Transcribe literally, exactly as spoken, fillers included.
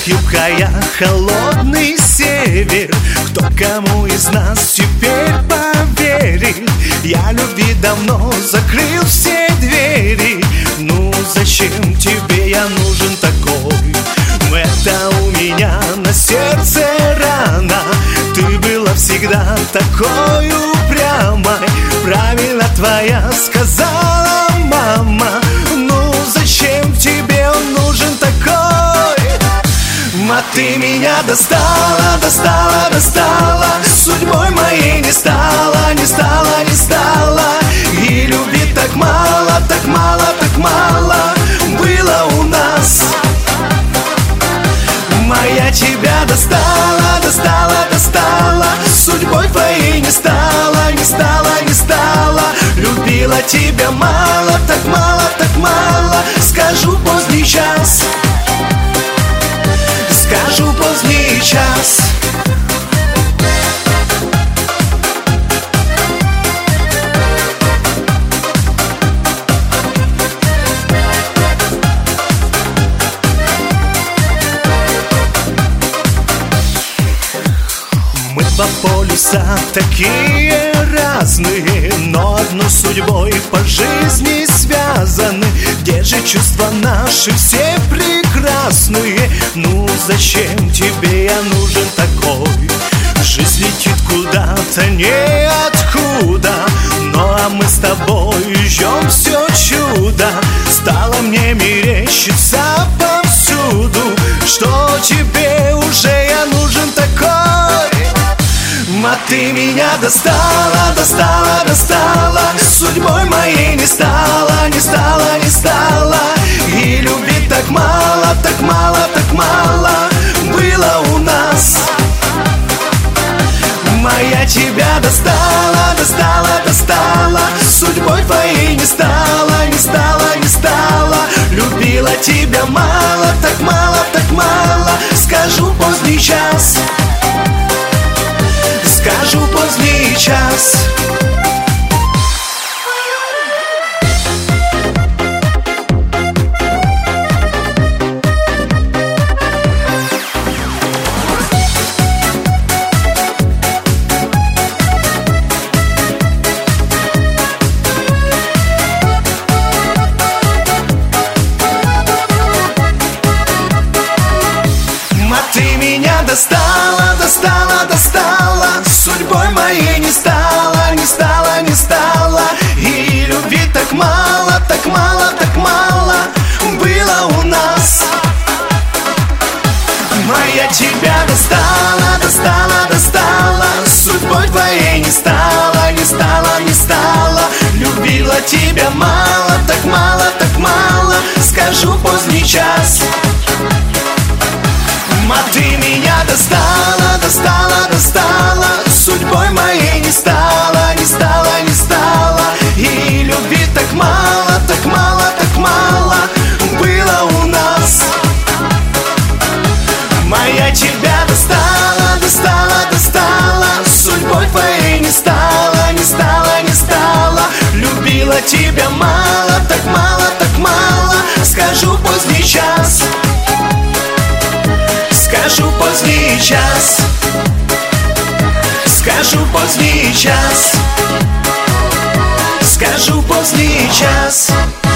юбкая, холодный север. Кто кому из нас теперь поверит? Я любви давно закрыл все двери. Ну зачем тебе я нужен такой? Это у меня на сердце рана. Ты была всегда такой упрямой. Правильно твоя сказала мама. Ну зачем тебе он нужен такой? А ты меня достала, достала, достала. Судьбой моей не стала, не стала, не стала. И любви так мало, так мало, так мало было у нас. Моя тебя достала, достала, достала. Судьбой твоей не стала, не стала, не стала. Любила тебя мало, так мало, так мало. Скажу поздний час, скажу поздний час. Мы по полюса такие разные, но одной судьбой по жизни связаны. Где же чувства наши все прекрасные? Ну зачем тебе я нужен такой? Жизнь летит куда-то ниоткуда, ну а мы с тобой ждем все чудо. Стало мне мерещиться повсюду, что тебе уже я нужен такой. А ты меня достала, достала, достала. Судьбой моей не стала, не стала, не стала. И любви так мало, так мало, так мало было у нас. Моя тебя достала, достала, достала. Судьбой твоей не стала, не стала, не стала. Любила тебя мало, так мало, так мало. Скажу поздний час, скажу поздний час. Ты меня достала, достала, достала. Судьбой моей не стала, не стала, не стала. И любви так мало, так мало, так мало было у нас. Моя тебя достала, достала, достала. Судьбой твоей не стала, не стала, не стала. Любила тебя мало, так мало, так мало. Скажу поздний час. А ты меня достала, достала, достала. Судьбой моей не стала, не стала, не стала. И любви так мало, так мало, так мало было у нас. Моя тебя достала, достала, достала. Судьбой твоей не стала, не стала, не стала. Любила тебя мало, так мало, так мало. Скажу поздний час, скажу поздний час, скажу поздний час, скажу поздний час.